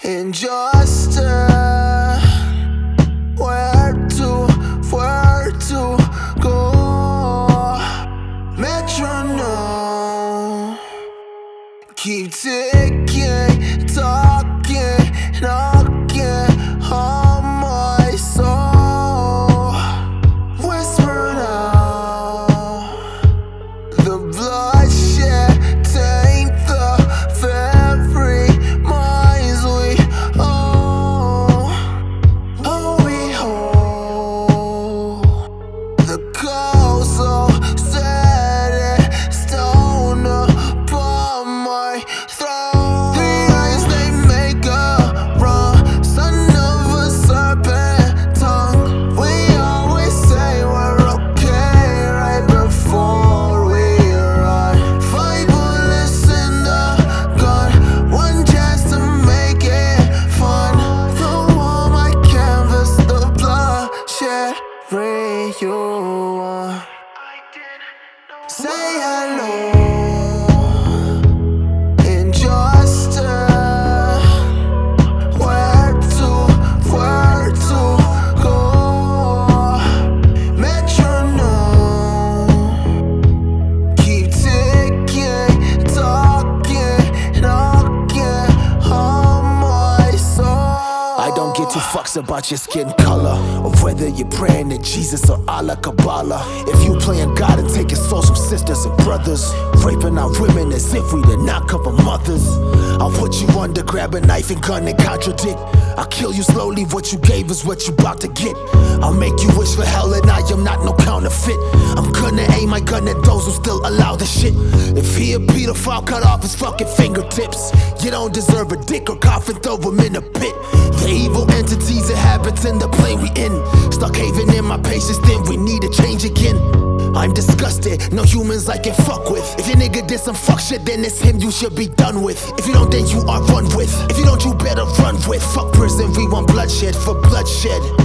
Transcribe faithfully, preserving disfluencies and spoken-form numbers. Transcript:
Injustice, where to, where to go? Metronome, keep ticking, talking, knocking on my soul. Whisper now, the bloodshed taint the very minds we own. Oh, we hold the cold so set in stone upon my throne. Three eyes they make a run, son of a serpent tongue. We always say we're okay right before we run. Five bullets in the gun, one chance to make it fun. Throw on my canvas, the bloodshed real. Say hello. Injustice, where to, where to go? Metronome, keep ticking, talking, knocking on my soul. I don't get two fucks about your skin color, or whether you're praying to Jesus or Allah Kabbalah. If you playing God and taking souls from sisters and brothers, raping our women as if we did not cover mothers, I'll put you under, grab a knife and gun and contradict. I'll kill you slowly, what you gave is what you about to get. I'll make you wish for hell and I am not no counterfeit. I'm gonna aim my gun at those who still allow the shit. If he a pedophile, cut off his fucking fingertips. You don't deserve a dick or coffin, throw him in a pit. The evil entities inhabit in the plane we in. Stuck haven in my patience, then we need to change again. I'm disgusted, no humans I can fuck with. If your nigga did some fuck shit, then it's him you should be done with. If you don't, then you are run with. If you don't, you better run with. Fuck prison, we want bloodshed for bloodshed.